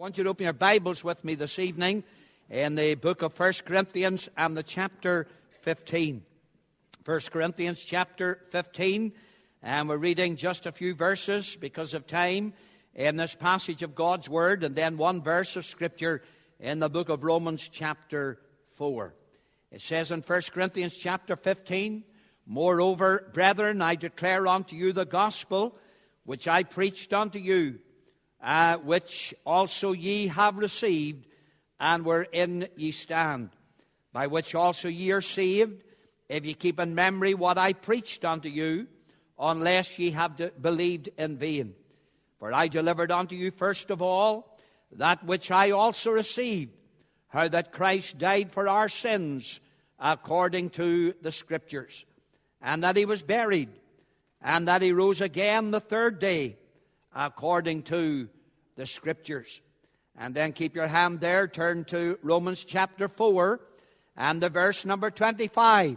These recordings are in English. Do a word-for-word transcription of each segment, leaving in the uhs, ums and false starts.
want you to open your Bibles with me this evening in the book of First Corinthians and the chapter fifteen. First Corinthians chapter fifteen, and we're reading just a few verses because of time in this passage of God's Word, and then one verse of Scripture in the book of Romans chapter four. It says in First Corinthians chapter fifteen, "Moreover, brethren, I declare unto you the gospel which I preached unto you, uh, which also ye have received, and wherein ye stand, by which also ye are saved, if ye keep in memory what I preached unto you, unless ye have de- believed in vain. For I delivered unto you first of all that which I also received, how that Christ died for our sins according to the Scriptures, and that he was buried, and that he rose again the third day according to the Scriptures." And then keep your hand there, turn to Romans chapter four and the verse number twenty-five.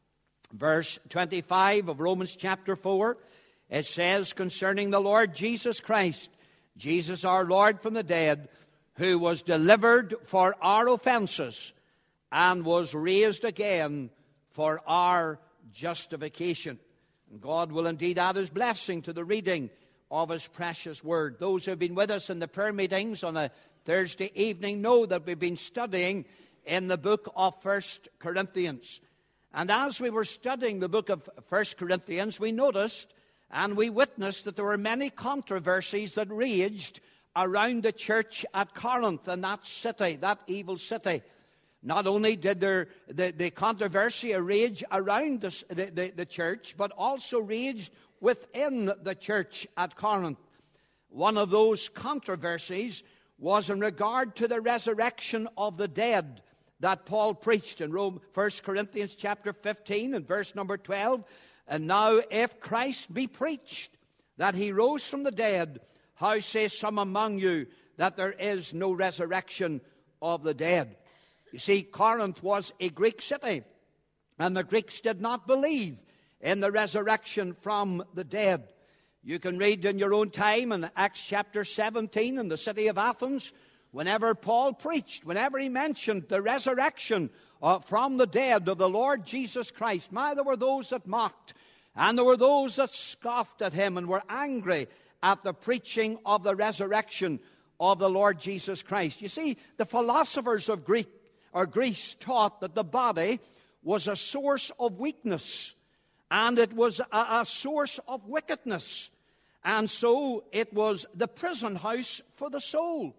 Verse twenty-five of Romans chapter four, it says, "Concerning the Lord Jesus Christ, Jesus our Lord from the dead, who was delivered for our offenses and was raised again for our justification." And God will indeed add his blessing to the reading of his precious word. Those who have been with us in the prayer meetings on a Thursday evening know that we've been studying in the book of First Corinthians. And as we were studying the book of First Corinthians, we noticed and we witnessed that there were many controversies that raged around the church at Corinth, and that city, that evil city. Not only did there, the, the controversy rage around the, the, the church, but also raged within the church at Corinth. One of those controversies was in regard to the resurrection of the dead that Paul preached in Rome, First Corinthians chapter fifteen and verse number twelve. "And now if Christ be preached that he rose from the dead, how say some among you that there is no resurrection of the dead?" You see, Corinth was a Greek city, and the Greeks did not believe in the resurrection from the dead. You can read in your own time in Acts chapter seventeen in the city of Athens, whenever Paul preached, whenever he mentioned the resurrection uh, from the dead of the Lord Jesus Christ, my, there were those that mocked, and there were those that scoffed at him and were angry at the preaching of the resurrection of the Lord Jesus Christ. You see, the philosophers of Greek or Greece taught that the body was a source of weakness, and it was a, a source of wickedness. And so it was the prison house for the soul.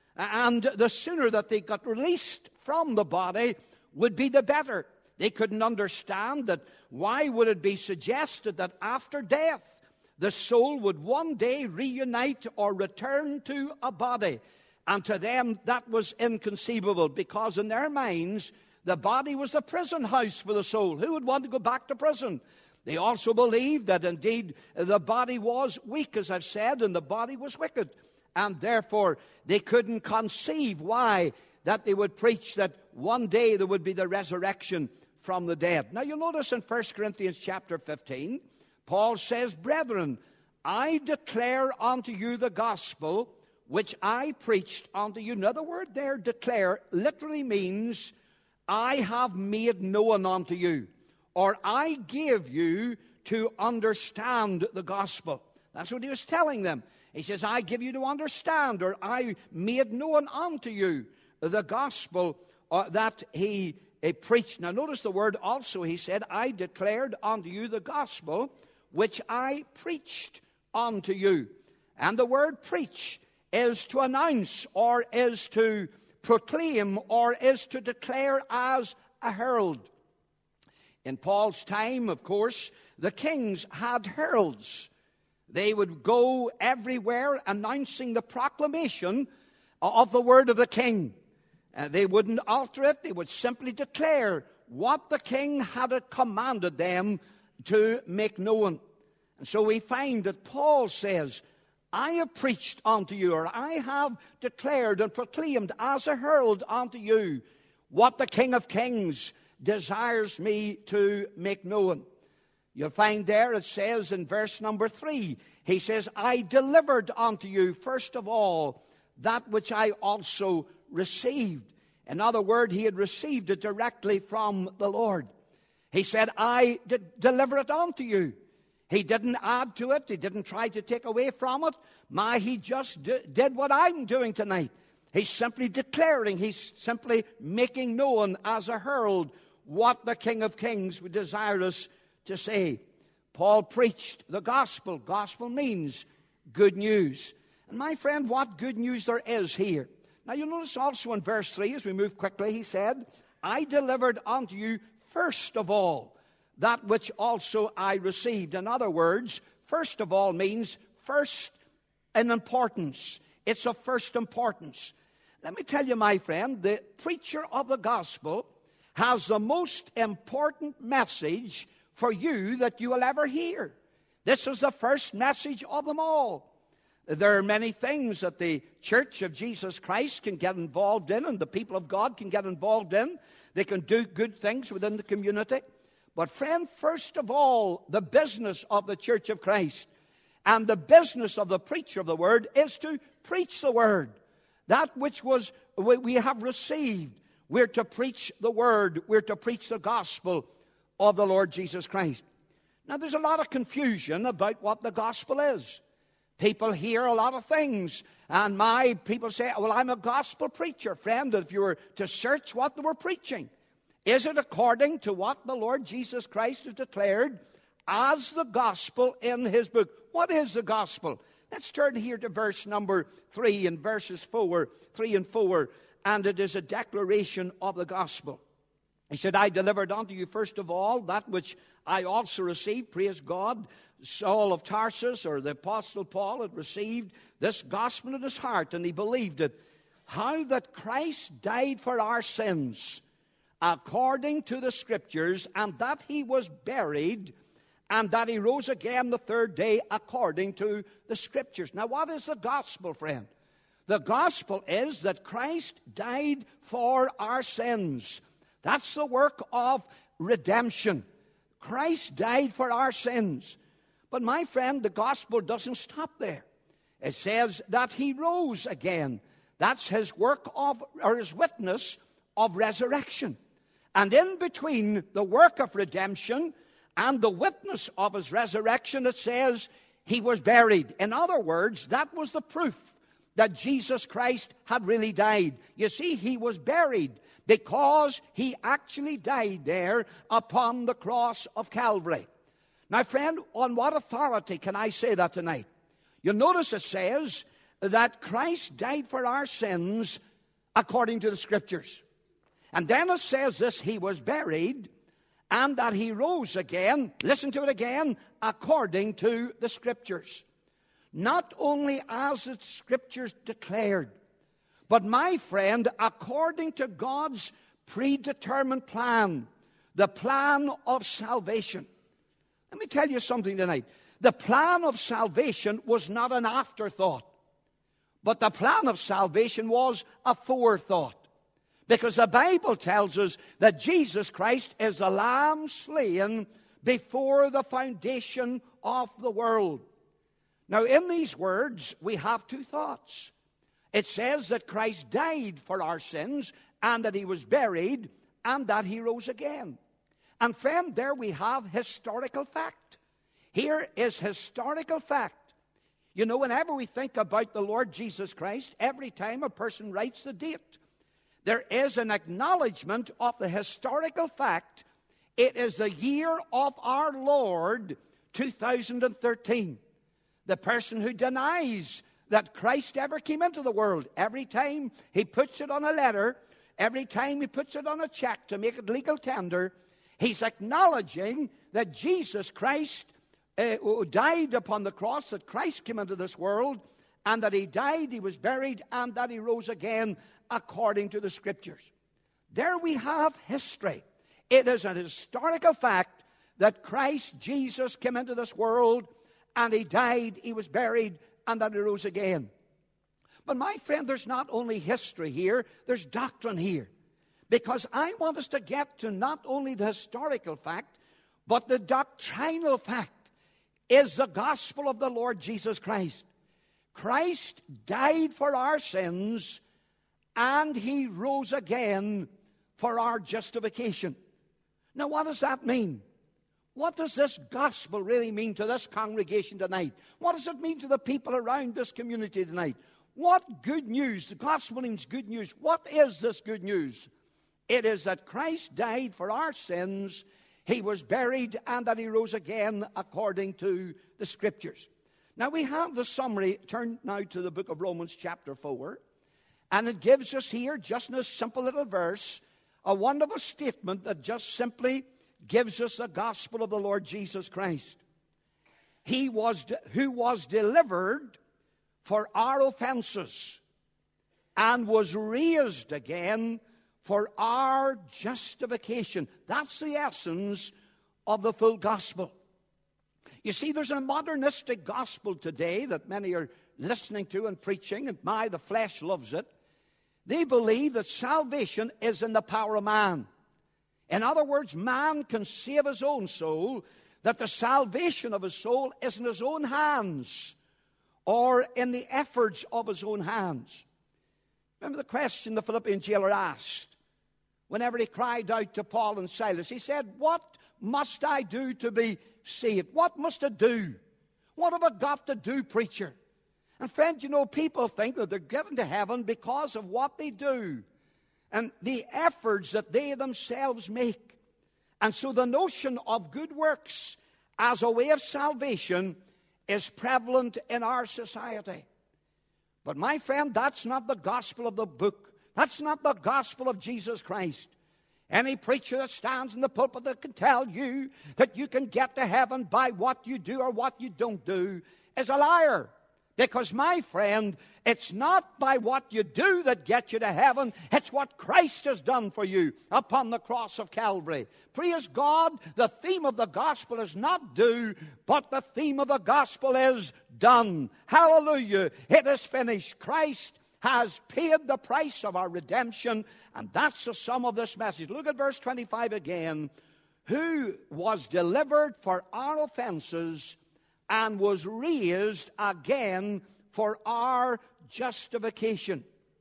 And the sooner that they got released from the body would be the better. They couldn't understand that why would it be suggested that after death the soul would one day reunite or return to a body. And to them that was inconceivable, because in their minds the body was a prison house for the soul. Who would want to go back to prison? They also believed that indeed the body was weak, as I've said, and the body was wicked. And therefore they couldn't conceive why that they would preach that one day there would be the resurrection from the dead. Now you'll notice in First Corinthians chapter fifteen, Paul says, "Brethren, I declare unto you the gospel which I preached unto you." Now the word there, declare, literally means I have made known unto you, or I give you to understand the gospel. That's what he was telling them. He says, I give you to understand, or I made known unto you the gospel uh, that he uh, preached. Now notice the word also, he said, I declared unto you the gospel which I preached unto you. And the word preach is to announce, or is to proclaim, or is to declare as a herald. In Paul's time, of course, the kings had heralds. They would go everywhere announcing the proclamation of the word of the king. Uh, they wouldn't alter it. They would simply declare what the king had commanded them to make known. And so we find that Paul says, I have preached unto you, or I have declared and proclaimed as a herald unto you what the King of Kings desires me to make known. You'll find there it says in verse number three, he says, I delivered unto you first of all that which I also received. In other words, he had received it directly from the Lord. He said, I did deliver it unto you. He didn't add to it. He didn't try to take away from it. My, he just d- did what I'm doing tonight. He's simply declaring, he's simply making known as a herald what the King of Kings would desire us to say. Paul preached the gospel. Gospel means good news. And my friend, what good news there is here. Now you'll notice also in verse three, as we move quickly, he said, I delivered unto you first of all that which also I received. In other words, first of all means first in importance. It's of first importance. Let me tell you, my friend, the preacher of the gospel has the most important message for you that you will ever hear. This is the first message of them all. There are many things that the Church of Jesus Christ can get involved in, and the people of God can get involved in. They can do good things within the community. But friend, first of all, the business of the Church of Christ and the business of the preacher of the Word is to preach the Word. That which was we have received, we're to preach the Word. We're to preach the gospel of the Lord Jesus Christ. Now, there's a lot of confusion about what the gospel is. People hear a lot of things, and my people say, well, I'm a gospel preacher. Friend, if you were to search what they were preaching, is it according to what the Lord Jesus Christ has declared as the gospel in his book? What is the gospel? Let's turn here to verse number three in verses four, three and four, and it is a declaration of the gospel. He said, I delivered unto you first of all that which I also received, praise God. Saul of Tarsus, or the Apostle Paul, had received this gospel in his heart, and he believed it. How that Christ died for our sins, according to the Scriptures, and that he was buried, and that he rose again the third day, according to the Scriptures. Now, what is the gospel, friend? The gospel is that Christ died for our sins. That's the work of redemption. Christ died for our sins. But my friend, the gospel doesn't stop there. It says that he rose again. That's his work of, or his witness of resurrection. And in between the work of redemption and the witness of his resurrection, it says he was buried. In other words, that was the proof that Jesus Christ had really died. You see, he was buried because he actually died there upon the cross of Calvary. Now, friend, on what authority can I say that tonight? You'll notice it says that Christ died for our sins according to the Scriptures. And then it says this, he was buried, and that he rose again, listen to it again, according to the Scriptures. Not only as the Scriptures declared, but my friend, according to God's predetermined plan, the plan of salvation. Let me tell you something tonight. The plan of salvation was not an afterthought, but the plan of salvation was a forethought. Because the Bible tells us that Jesus Christ is the Lamb slain before the foundation of the world. Now, in these words, we have two thoughts. It says that Christ died for our sins, and that he was buried, and that he rose again. And friend, there we have historical fact. Here is historical fact. You know, whenever we think about the Lord Jesus Christ, every time a person writes the date, there is an acknowledgement of the historical fact. It is the year of our Lord, two thousand thirteen. The person who denies that Christ ever came into the world, every time he puts it on a letter, every time he puts it on a check to make it legal tender, he's acknowledging that Jesus Christ uh, died upon the cross, that Christ came into this world, and that he died, he was buried, and that he rose again according to the Scriptures. There we have history. It is an historical fact that Christ Jesus came into this world, and he died, he was buried, and that he rose again. But my friend, there's not only history here, there's doctrine here. Because I want us to get to not only the historical fact, but the doctrinal fact is the gospel of the Lord Jesus Christ. Christ died for our sins, and he rose again for our justification. Now, what does that mean? What does this gospel really mean to this congregation tonight? What does it mean to the people around this community tonight? What good news? The gospel means good news. What is this good news? It is that Christ died for our sins, he was buried, and that he rose again according to the Scriptures. Now we have the summary. Turn now to the book of Romans chapter four. And it gives us here, just in a simple little verse, a wonderful statement that just simply gives us the gospel of the Lord Jesus Christ. He was de- who was delivered for our offenses and was raised again for our justification. That's the essence of the full gospel. You see, there's a modernistic gospel today that many are listening to and preaching, and my, the flesh loves it. They believe that salvation is in the power of man. In other words, man can save his own soul, that the salvation of his soul is in his own hands or in the efforts of his own hands. Remember the question the Philippian jailer asked whenever he cried out to Paul and Silas. He said, what must I do to be saved? What must I do? What have I got to do, preacher? And friend, you know, people think that they're getting to heaven because of what they do and the efforts that they themselves make. And so the notion of good works as a way of salvation is prevalent in our society. But my friend, that's not the gospel of the book. That's not the gospel of Jesus Christ. Any preacher that stands in the pulpit that can tell you that you can get to heaven by what you do or what you don't do is a liar. Because, my friend, it's not by what you do that gets you to heaven. It's what Christ has done for you upon the cross of Calvary. Praise God, the theme of the gospel is not do, but the theme of the gospel is done. Hallelujah. It is finished. Christ has paid the price of our redemption, and that's the sum of this message. Look at verse twenty-five again. Who was delivered for our offenses and was raised again for our justification.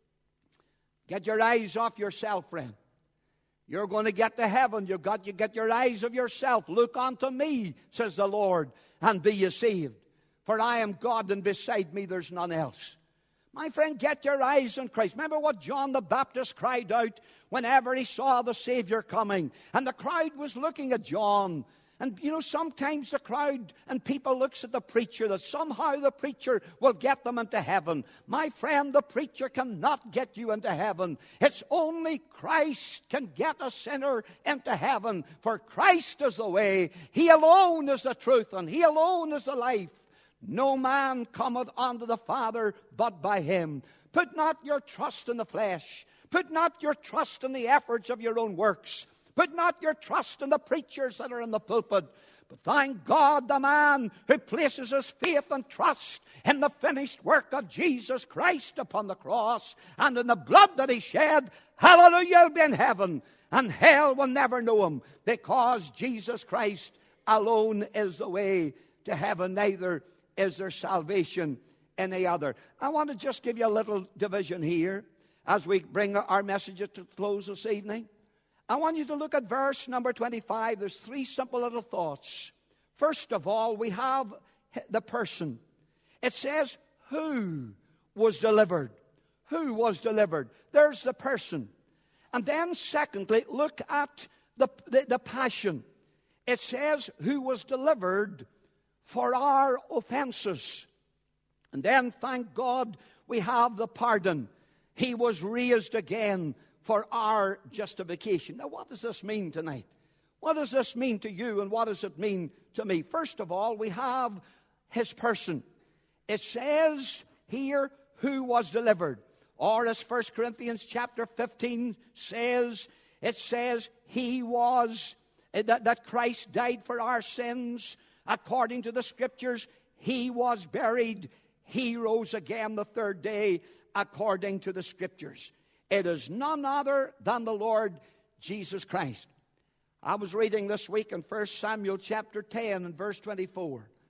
Get your eyes off yourself, friend. You're going to get to heaven. You've got to get your eyes of yourself. Look unto me, says the Lord, and be ye saved. For I am God, and beside me there's none else. My friend, get your eyes on Christ. Remember what John the Baptist cried out whenever he saw the Savior coming. And the crowd was looking at John. And, you know, sometimes the crowd and people looks at the preacher that somehow the preacher will get them into heaven. My friend, the preacher cannot get you into heaven. It's only Christ can get a sinner into heaven. For Christ is the way. He alone is the truth, and He alone is the life. No man cometh unto the Father but by Him. Put not your trust in the flesh. Put not your trust in the efforts of your own works. Put not your trust in the preachers that are in the pulpit. But thank God, the man who places his faith and trust in the finished work of Jesus Christ upon the cross and in the blood that He shed, hallelujah, he'll be in heaven. And hell will never know him, because Jesus Christ alone is the way to heaven. Neither is there salvation in any other. I want to just give you a little division here as we bring our messages to close this evening. I want you to look at verse number twenty-five. There's three simple little thoughts. First of all, we have the person. It says, who was delivered? Who was delivered? There's the person. And then secondly, look at the, the, the passion. It says, who was delivered for our offenses. And then, thank God, we have the pardon. He was raised again for our justification. Now, what does this mean tonight? What does this mean to you, and what does it mean to me? First of all, we have His person. It says here, who was delivered. Or as First Corinthians chapter fifteen says, it says, He was, that, that Christ died for our sins according to the Scriptures. He was buried. He rose again the third day according to the Scriptures. It is none other than the Lord Jesus Christ. I was reading this week in First Samuel chapter ten and verse twenty-four.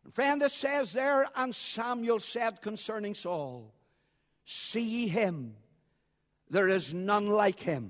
Friend, it says there, and Samuel said concerning Saul, see ye him, there is none like him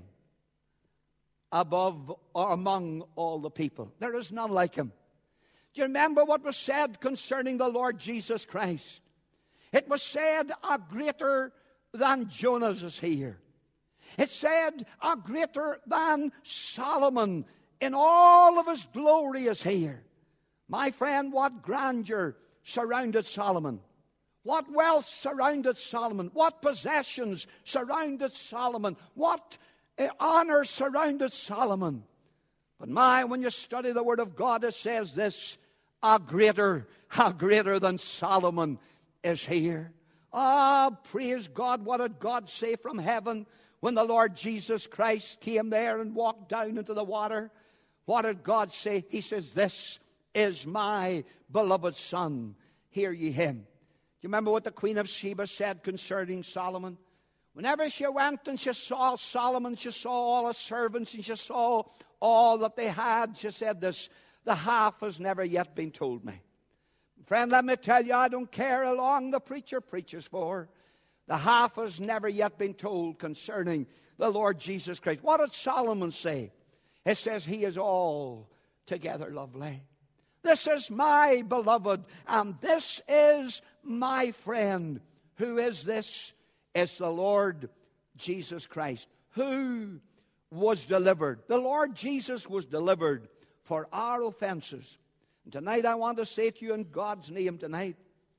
above or among all the people. There is none like him. Do you remember what was said concerning the Lord Jesus Christ? It was said, a greater than Jonas is here. It said, a greater than Solomon in all of his glory is here. My friend, what grandeur surrounded Solomon. What wealth surrounded Solomon. What possessions surrounded Solomon. What uh, honor surrounded Solomon. But my, when you study the Word of God, it says this, a greater, a greater than Solomon is here. Ah, oh, praise God. What did God say from heaven when the Lord Jesus Christ came there and walked down into the water? What did God say? He says, this is my beloved Son. Hear ye him. Do you remember what the Queen of Sheba said concerning Solomon? Whenever she went and she saw Solomon, she saw all his servants, and she saw all that they had, she said this, the half has never yet been told me. Friend, let me tell you, I don't care how long the preacher preaches for. The half has never yet been told concerning the Lord Jesus Christ. What did Solomon say? It says, he is altogether lovely. This is my beloved, and this is my friend. Who is this? It's the Lord Jesus Christ, who was delivered. The Lord Jesus was delivered for our offenses. And tonight I want to say to you in God's name tonight,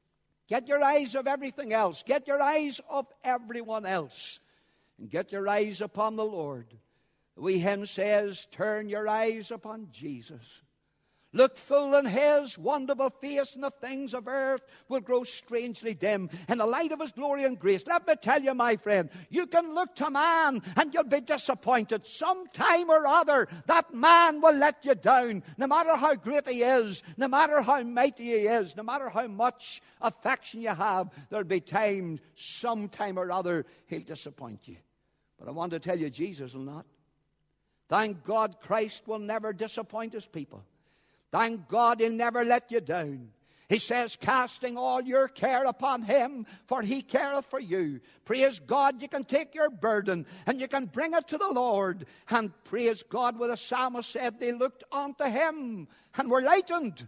get your eyes off everything else. Get your eyes off everyone else. And get your eyes upon the Lord. The wee hymn says, turn your eyes upon Jesus. Look full in his wonderful face, and the things of earth will grow strangely dim in the light of his glory and grace. Let me tell you, my friend, you can look to man and you'll be disappointed. Sometime or other, that man will let you down. No matter how great he is, no matter how mighty he is, no matter how much affection you have, there'll be times, sometime or other, he'll disappoint you. But I want to tell you, Jesus will not. Thank God Christ will never disappoint his people. Thank God he'll never let you down. He says, casting all your care upon him, for he careth for you. Praise God, you can take your burden and you can bring it to the Lord. And praise God, where the psalmist said, they looked unto him and were lightened,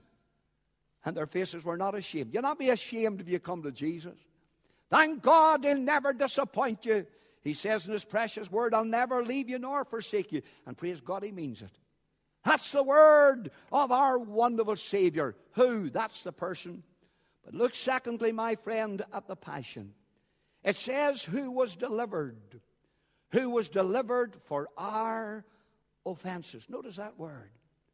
and their faces were not ashamed. You'll not be ashamed if you come to Jesus. Thank God he'll never disappoint you. He says in his precious word, I'll never leave you nor forsake you. And praise God, he means it. That's the word of our wonderful Savior. Who? That's the person. But look secondly, my friend, at the passion. It says, who was delivered? Who was delivered for our offenses. Notice that word.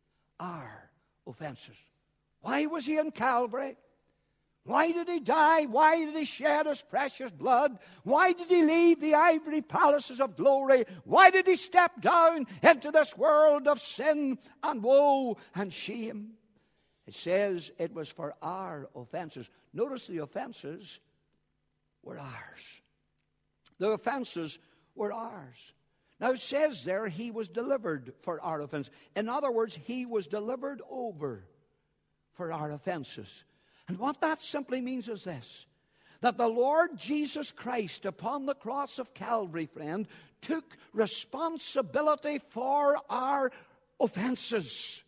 Our offenses. Why was he in Calvary? Why did he die? Why did he shed his precious blood? Why did he leave the ivory palaces of glory? Why did he step down into this world of sin and woe and shame? It says it was for our offenses. Notice the offenses were ours. The offenses were ours. Now it says there he was delivered for our offenses. In other words, he was delivered over for our offenses. And what that simply means is this, that the Lord Jesus Christ upon the cross of Calvary, friend, took responsibility for our offenses.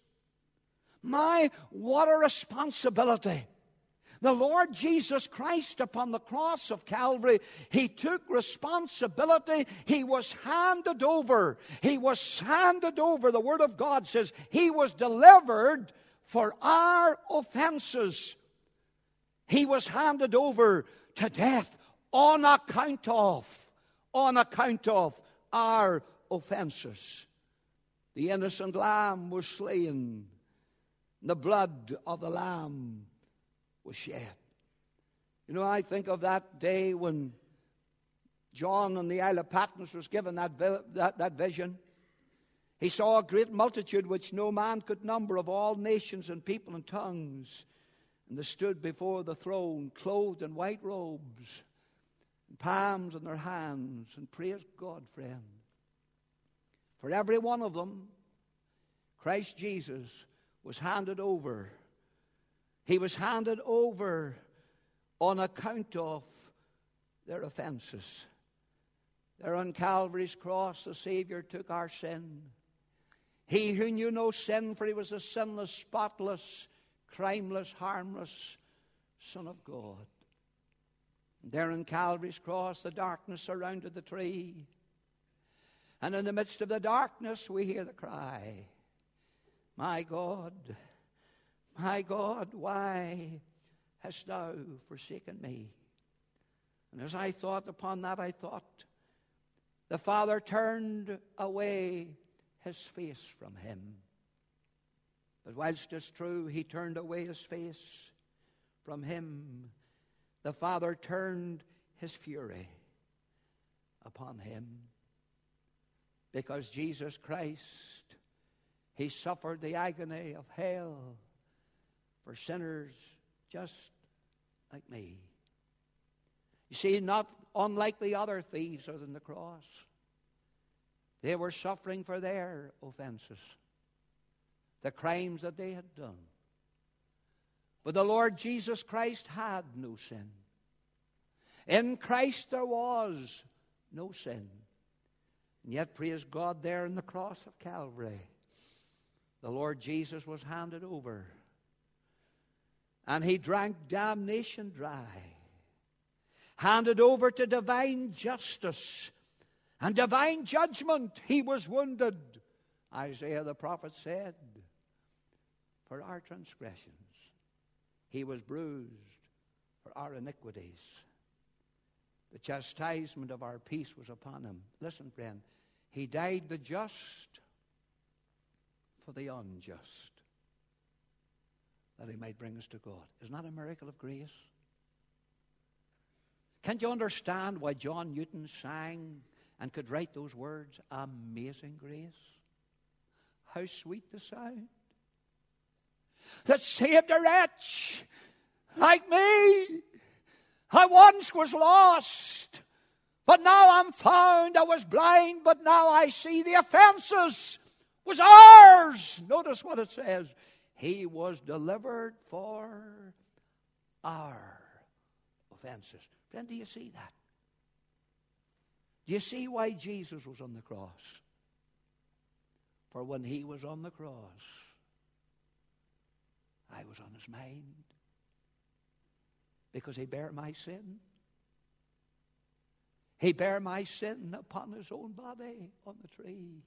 My, what a responsibility. The Lord Jesus Christ upon the cross of Calvary, he took responsibility. He was handed over. He was handed over. The Word of God says he was delivered for our offenses. He was handed over to death on account of, on account of our offenses. The innocent lamb was slain. The blood of the lamb was shed. You know, I think of that day when John on the Isle of Patmos was given that, that, that vision. He saw a great multitude which no man could number, of all nations and people and tongues. And they stood before the throne, clothed in white robes, and palms in their hands. And praise God, friend. For every one of them, Christ Jesus was handed over He was handed over on account of their offenses. There on Calvary's cross, the Savior took our sin. He who knew no sin, for he was a sinless, spotless, crimeless, harmless Son of God. There on Calvary's cross, the darkness surrounded the tree. And in the midst of the darkness, we hear the cry, "My God, my God, why hast thou forsaken me?" And as I thought upon that, I thought, the Father turned away his face from him. But whilst it's true, he turned away his face from him, the Father turned his fury upon him. Because Jesus Christ, he suffered the agony of hell for sinners just like me. You see, not unlike the other thieves on the cross, they were suffering for their offenses, the crimes that they had done. But the Lord Jesus Christ had no sin. In Christ there was no sin. And yet, praise God, there on the cross of Calvary, the Lord Jesus was handed over. And he drank damnation dry. Handed over to divine justice and divine judgment. He was wounded, Isaiah the prophet said, for our transgressions. He was bruised for our iniquities. The chastisement of our peace was upon him. Listen, friend, he died the just for the unjust, that he might bring us to God. Isn't that a miracle of grace? Can't you understand why John Newton sang and could write those words, "Amazing grace"? How sweet the sound that saved a wretch like me. I once was lost, but now I'm found. I was blind, but now I see. The offenses was ours. Notice what it says. He was delivered for our offenses. Friend, do you see that? Do you see why Jesus was on the cross? For when he was on the cross, I was on his mind. Because he bare my sin. He bare my sin upon his own body on the tree.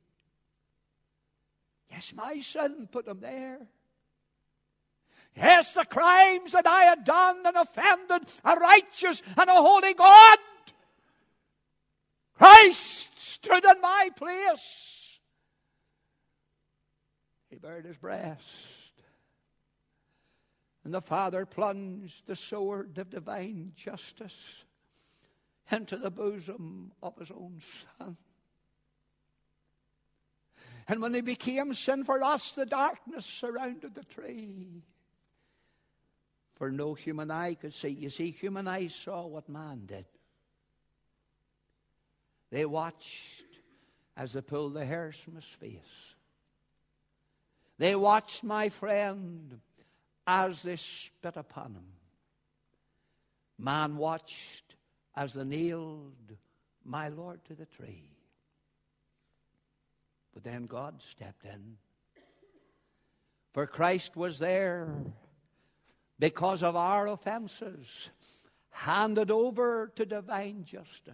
Yes, my sin put him there. Yes, the crimes that I had done and offended a righteous and a holy God, Christ stood in my place. He bared his breast. And the Father plunged the sword of divine justice into the bosom of his own Son. And when he became sin for us, the darkness surrounded the tree. For no human eye could see. You see, human eyes saw what man did. They watched as they pulled the hairs from his face. They watched, my friend, as they spit upon him. Man watched as they nailed my Lord to the tree. But then God stepped in. For Christ was there because of our offenses, handed over to divine justice.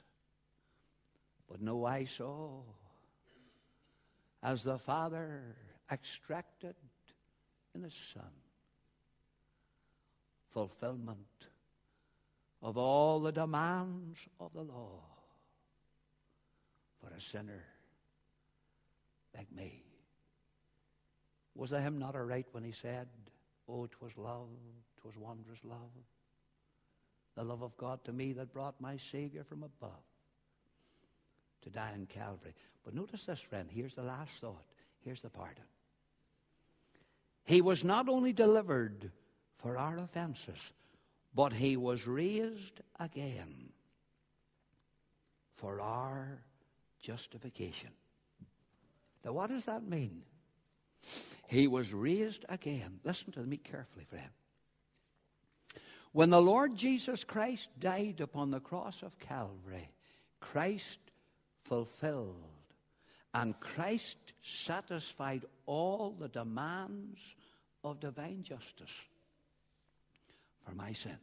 But no eye saw as the Father extracted in his Son fulfillment of all the demands of the law for a sinner like me. Was the hymn not right when he said, "Oh, 'twas love, 'twas wondrous love, the love of God to me that brought my Savior from above to die on Calvary." But notice this, friend. Here's the last thought. Here's the pardon. He was not only delivered for our offenses, but he was raised again for our justification. Now, what does that mean? He was raised again. Listen to me carefully, friend. When the Lord Jesus Christ died upon the cross of Calvary, Christ fulfilled and Christ satisfied all the demands of divine justice for my sin.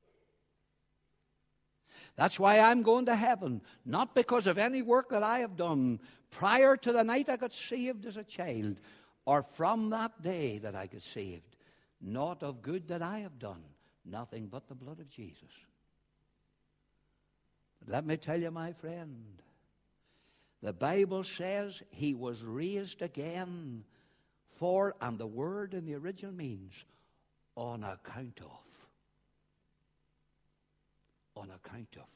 That's why I'm going to heaven, not because of any work that I have done prior to the night I got saved as a child, or from that day that I got saved, not of good that I have done, nothing but the blood of Jesus. But let me tell you, my friend, the Bible says he was raised again for, and the word in the original means, on account of. On account of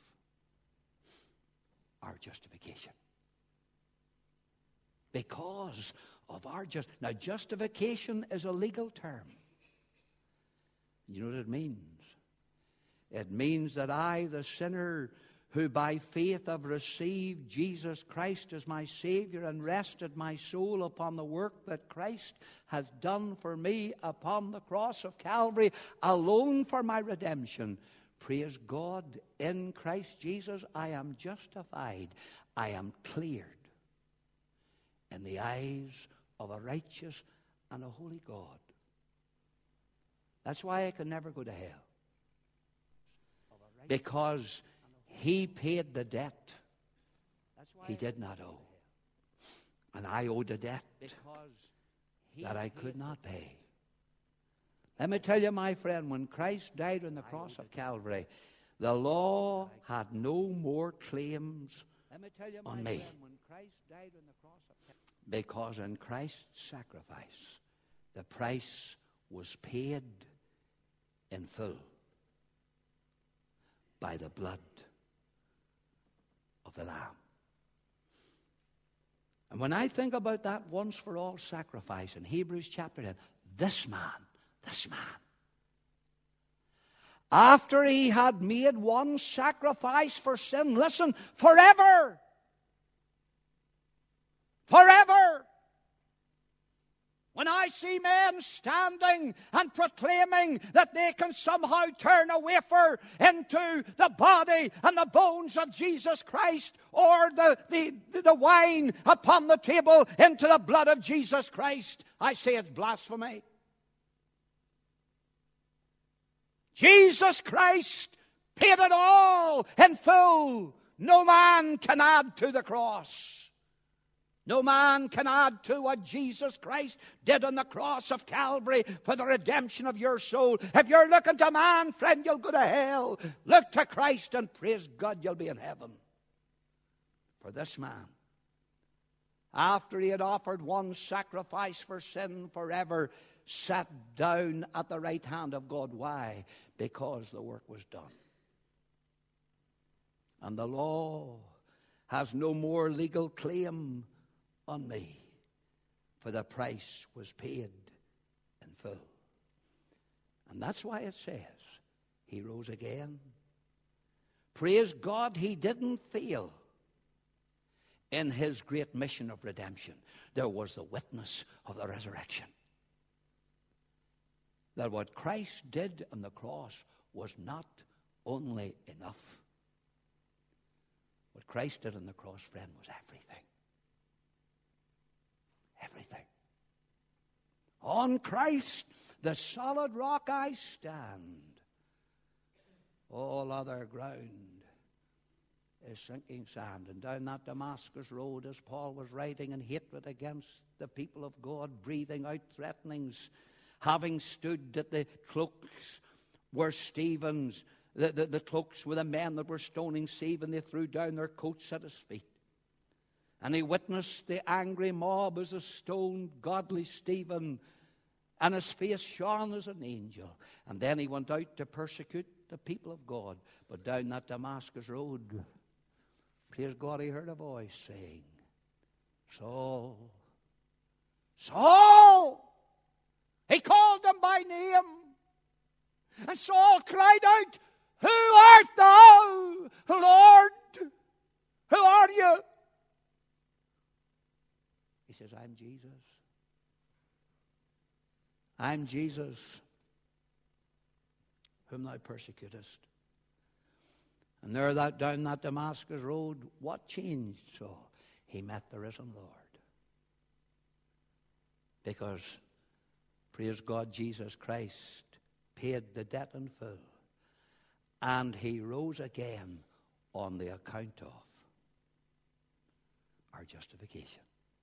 our justification. Because of our just. Now, justification is a legal term. You know what it means? It means that I, the sinner, who by faith have received Jesus Christ as my Savior and rested my soul upon the work that Christ has done for me upon the cross of Calvary, alone for my redemption. Praise God, in Christ Jesus I am justified. I am cleared in the eyes of a righteous and a holy God. That's why I can never go to hell. Because he paid the debt he did not owe. And I owed a debt that I could not pay. Let me tell you, my friend, when Christ died on the cross of Calvary, the law had no more claims on me. Because in Christ's sacrifice, the price was paid in full by the blood of the Lamb. And when I think about that once for all sacrifice in Hebrews chapter ten, this man, this man, after he had made one sacrifice for sin, listen, forever, forever. When I see men standing and proclaiming that they can somehow turn a wafer into the body and the bones of Jesus Christ, or the, the, the wine upon the table into the blood of Jesus Christ, I say it's blasphemy. Jesus Christ paid it all in full. No man can add to the cross. No man can add to what Jesus Christ did on the cross of Calvary for the redemption of your soul. If you're looking to man, friend, you'll go to hell. Look to Christ and praise God, you'll be in heaven. For this man, after he had offered one sacrifice for sin forever, sat down at the right hand of God. Why? Because the work was done. And the law has no more legal claim on me, for the price was paid in full. And that's why it says he rose again. Praise God, he didn't fail in his great mission of redemption. There was the witness of the resurrection. That what Christ did on the cross was not only enough. What Christ did on the cross, friend, was everything. Everything. On Christ, the solid rock I stand. All other ground is sinking sand. And down that Damascus road, as Paul was writing in hatred against the people of God, breathing out threatenings, having stood at the cloaks where Stephen's, the, the, the cloaks where the men that were stoning Stephen, they threw down their coats at his feet. And he witnessed the angry mob as a stoned godly Stephen, and his face shone as an angel. And then he went out to persecute the people of God. But down that Damascus road, praise God, he heard a voice saying, Saul, Saul! He called him by name. And Saul cried out, Who art thou, Lord? Who are you? He says, I'm Jesus. I'm Jesus, whom thou persecutest. And there that down that Damascus road, what changed Saul? He met the risen Lord. Because, praise God, Jesus Christ paid the debt in full. And he rose again on the account of our justification.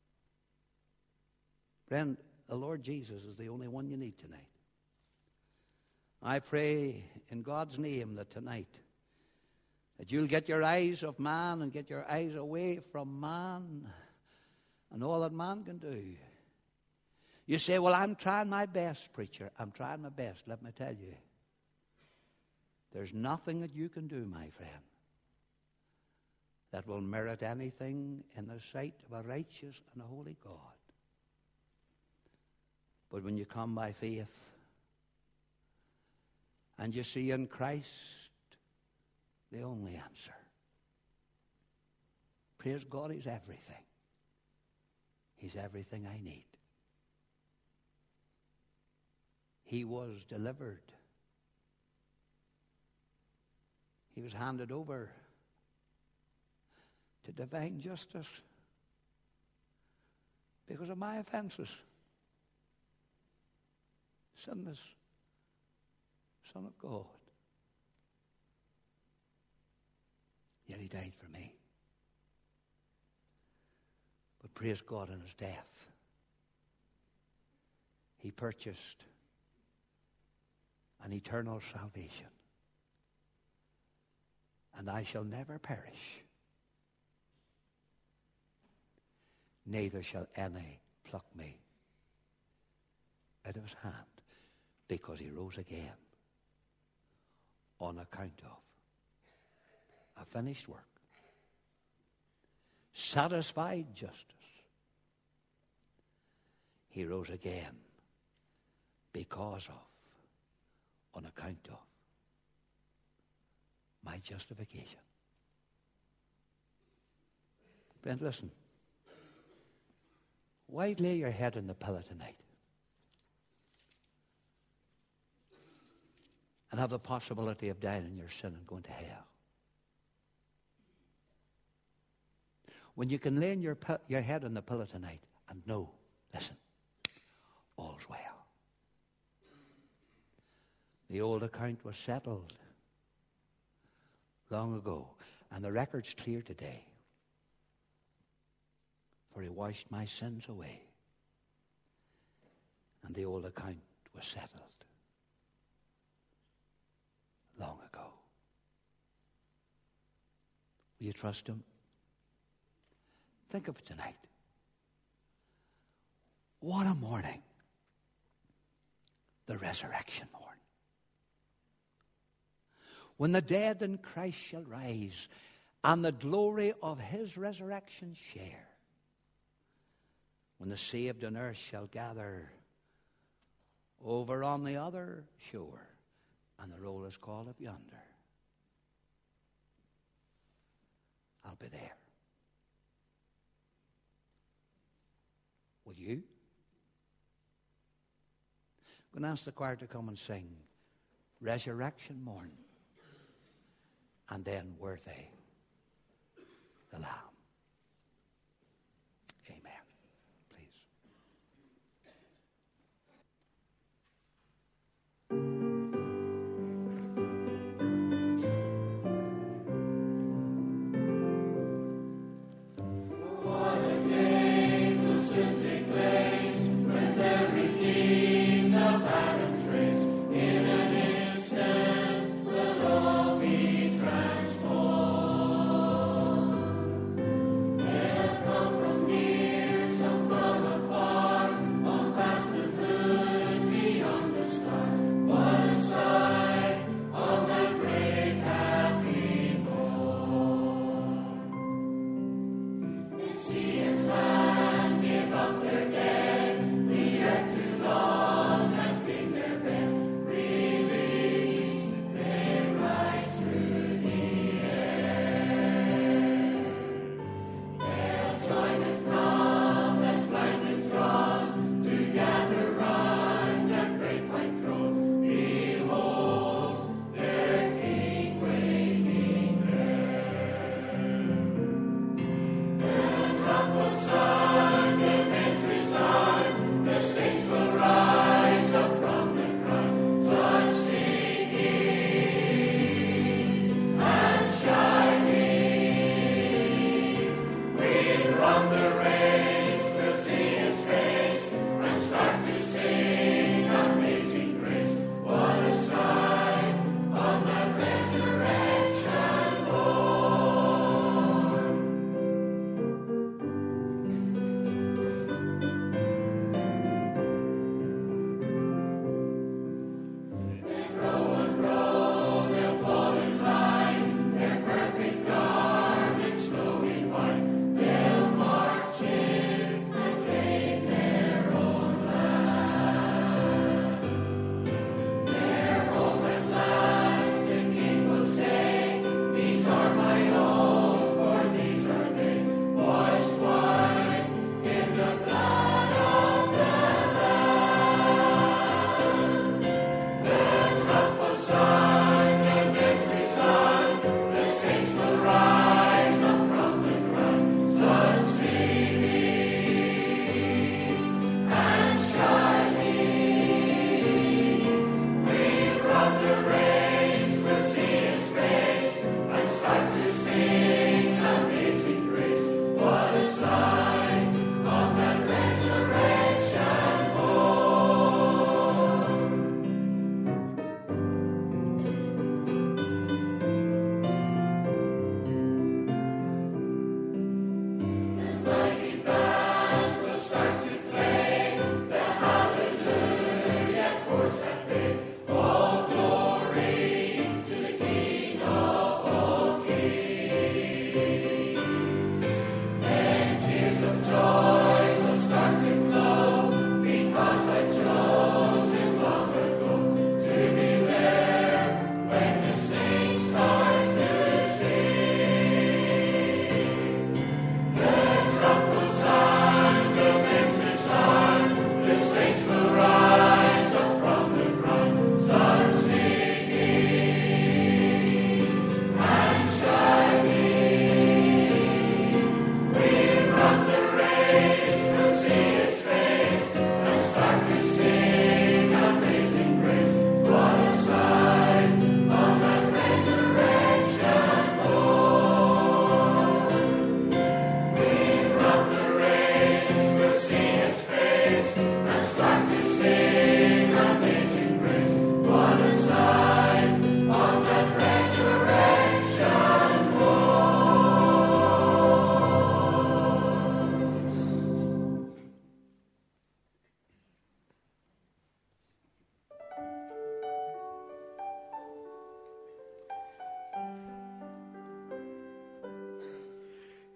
Friend, the Lord Jesus is the only one you need tonight. I pray in God's name that tonight that you'll get your eyes off man and get your eyes away from man and all that man can do. You say, well, I'm trying my best, preacher. I'm trying my best. Let me tell you, there's nothing that you can do, my friend, that will merit anything in the sight of a righteous and a holy God. But when you come by faith and you see in Christ the only answer, praise God, he's everything. He's everything I need. He was delivered. He was handed over to divine justice because of my offenses. Sinless Son of God. Yet he died for me. But praise God, in his death, he purchased an eternal salvation. And I shall never perish, neither shall any pluck me out of his hand, because he rose again on account of a finished work, satisfied justice. He rose again because of, on account of, my justification. Friend, listen. Why lay your head on the pillow tonight and have the possibility of dying in your sin and going to hell, when you can lay your, your head on the pillow tonight and know, listen, all's well. The old account was settled long ago, and the record's clear today. For he washed my sins away, and the old account was settled long ago. Will you trust him? Think of it tonight. What a morning. The resurrection morn. When the dead in Christ shall rise, and the glory of his resurrection share. When the saved on earth shall gather over on the other shore, and the roll is called up yonder, I'll be there. Will you? I'm going to ask the choir to come and sing Resurrection Morn, and then Worthy the Lamb. Amen. Please. Transformed.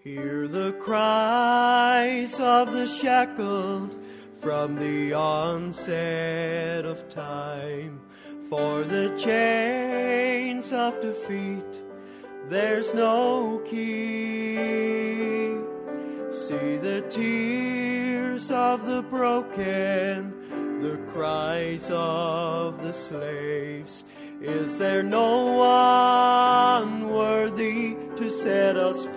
Hear the cries of the shackled from the onset of time. For the chains of defeat, there's no key. See the tears of the broken, the cries of the slaves. Is there no one worthy to set us